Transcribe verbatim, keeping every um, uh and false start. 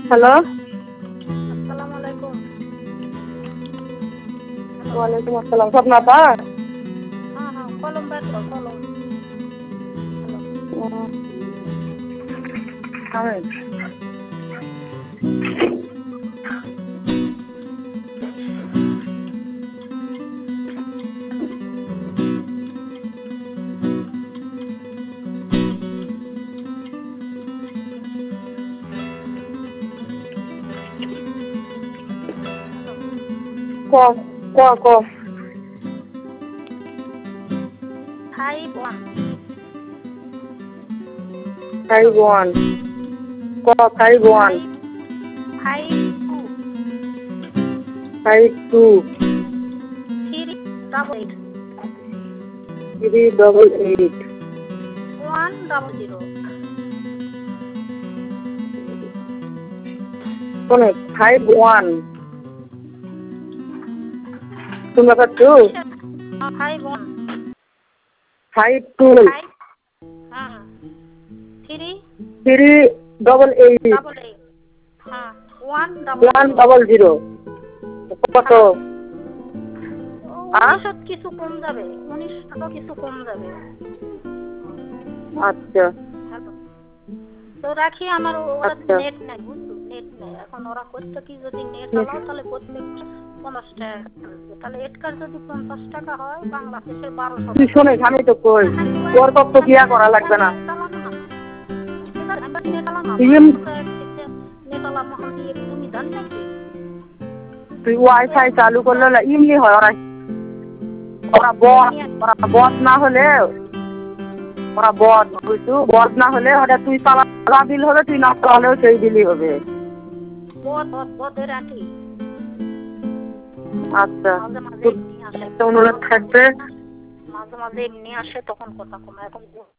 Hello. আসসালামু আলাইকুম। Hello. ওয়ালাইকুম আসসালাম। স্বপ্না আপা? হ্যাঁ, হ্যাঁ, কলম বের কর, কলম। হ্যালো। ও আমি হ্যালো। ক ক ক five one. Five hello. One ক five one five five two five two three double eight three double eight one double zero. শোনে ফাইভ ওয়ান শুনতে পাচ্ছ? কিসের? Five one five two five হ্যাঁ three three double eight double eight হ্যাঁ one double one zero. Double zero কত? হ্যাঁ আ উনিশশো কিছু কম যাবে, উনিশ টাকা কিছু কম যাবে। আচ্ছা হ্যালো। তো রাখি, আমার ওরা আচ্ছা নেট নাই, বুঝছো, নেট নাই এখন। ওরা করতে কি, যদি নেট আলাও তাহলে প্রত্যেক পঞ্চাশ টাকা আসবে। তাহলে এটকার যদি পঞ্চাশ টাকা হয়, বাংলাদেশের বারোশো তুই টাকা। শোনে আমি তো কই তোর কত বিয়া করা লাগবে না। নেট আলাম না, ঠিক আছে, আমি নেট আলাম না, তুই নেট আলাম আমি তুমি জান নাকি? তুই ওয়াইফাই চালু করলে না এমনি হয়। ওরা ওরা বদ ওরা বদ না হলে ওরা বদ বুঝছু, বদ না হলে ওটা তুই চালা বিল হবে, তুই না চালালেও সেই বিলই হবে। বদ বদ বদের আন্টি আচ্ছা মাঝে মাঝে তোর এমনি আসে, একটা অনুরোধ থাকবে। মাঝে মাঝে এমনি আসে, তখন কথা কম। এখন